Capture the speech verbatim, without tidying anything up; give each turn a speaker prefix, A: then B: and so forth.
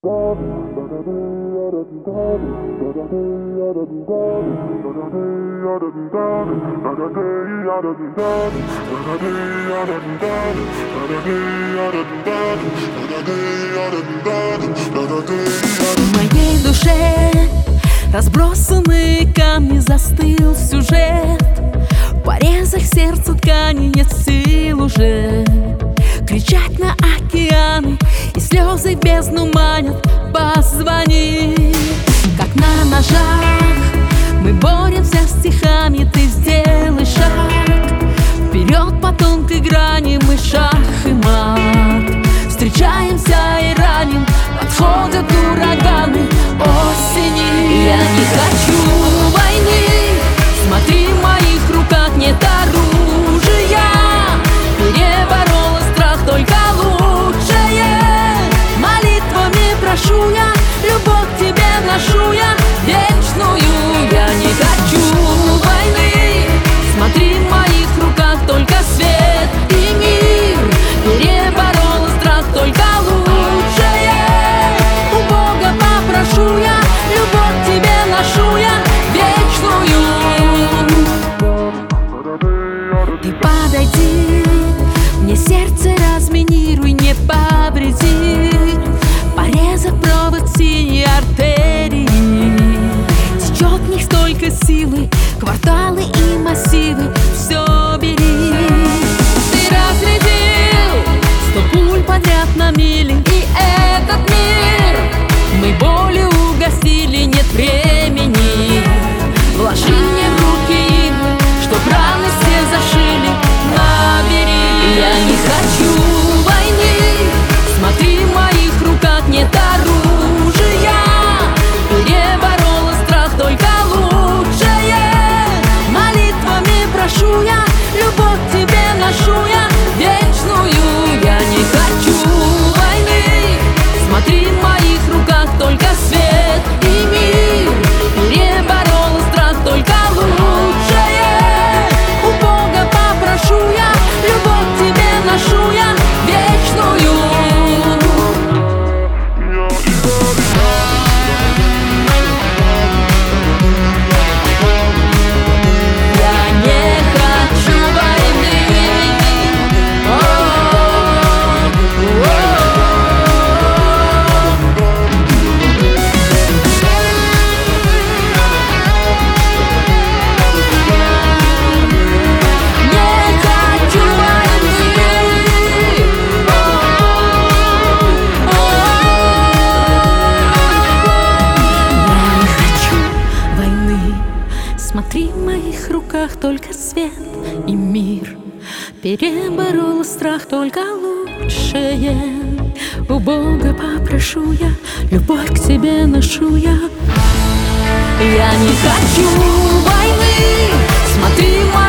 A: В моей душе разбросанные камни, застыл сюжет. В порезах сердца ткани нет сил уже кричать на океаны, и слезы бездну манят. Позвони, как на ножах мы боремся стихами. Ты сделай шаг вперед по тонкой грани, мы шах и мат. Встречаемся и раним, подходят ураганы осени. Я не хочу войны, смотри, в моих руках нет оружия. Переборола страх, только лучшее. Молитвами прошу я, любовь к тебе ношу я вечную. Я не хочу войны, смотри, в моих руках только свет и мир. Переборола страх, только лучшее. У Бога попрошу я, любовь к тебе ношу я вечную. Ты подойди, мне сердце разминируй, не повреди. Порезах провод синей артерии, течет в них столько силы, кварталы и массивы, все бери. Ты разрядил сто пуль подряд на мили, и этот мир мы болью угостили. Нет времени, вложи мне в руки иглы, чтоб раны все зашили. Набери, я не хочу войны, смотри, в моих руках нет оружия. Переборола страх, только лучшее. Молитвами прошу я, любовь к тебе ношу я вечную. Я не хочу войны, смотри, в моих руках только свет и мир. Переборола страх, только лучшее. У Бога попрошу я, любовь к тебе ношу я вечную. Смотри, в моих руках только свет и мир. Переборола страх, только лучшее. У Бога попрошу я, любовь к тебе ношу я. Я не хочу войны, смотри, в